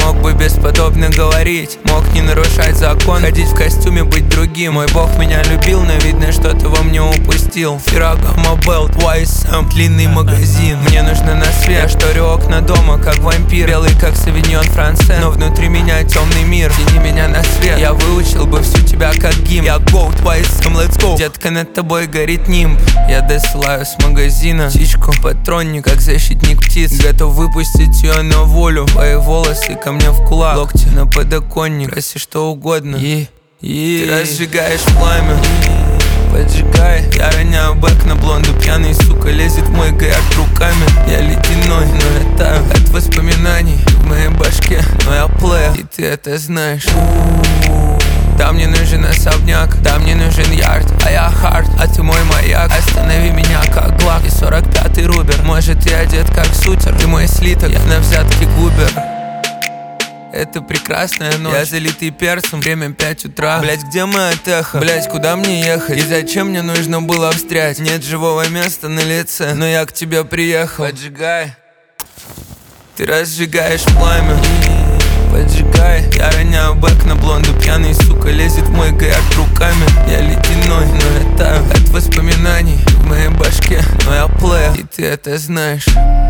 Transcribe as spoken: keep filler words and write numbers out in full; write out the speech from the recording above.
мог бы бесподобно говорить, мог не нарушать закон, ходить в костюме, быть другим. Мой бог меня любил, но видно, что-то во мне упустил. Ферраго, Белт, уай эс эм, длинный магазин. Мне нужно на свет, я шторю окна дома, как вампир. Белый, как савиньон франце, но внутри меня темный мир. Тяни меня на свет, я выучил бы всю тебя как гимн. Я Goat, уай эс эм, let's go. Детка, над тобой горит нимб. Я досылаю с магазина птичку, патронник, как защитник птиц. Готов выпустить ее на волю. Твои волосы ко мне в кулак, локти на подоконник, проси что угодно. И, и ты разжигаешь пламя, поджигай. Я роняю бэк на блонду, пьяный, сука, лезет в мой гаяк руками. Я ледяной, но я таю от воспоминаний в моей башке. Но я плеер, и ты это знаешь. Да, мне нужен особняк, да, мне нужен ярд, а я хард, а ты мой маяк. Останови меня как глак и сорок пятый рубер. Может, ты одет как сутер, ты мой слиток, я на взятке губер. Это прекрасная ночь, я залитый перцем, время пять утра. Блять, где мы от эхо? Блять, куда мне ехать? И зачем мне нужно было встрять? Нет живого места на лице, но я к тебе приехал. Поджигай. Ты разжигаешь пламя, поджигай. Я роняю бэк на блонду, пьяный, сука, лезет в мой гаяк руками. Я ледяной, но я таю от воспоминаний в моей башке. Но я плеер, и ты это знаешь.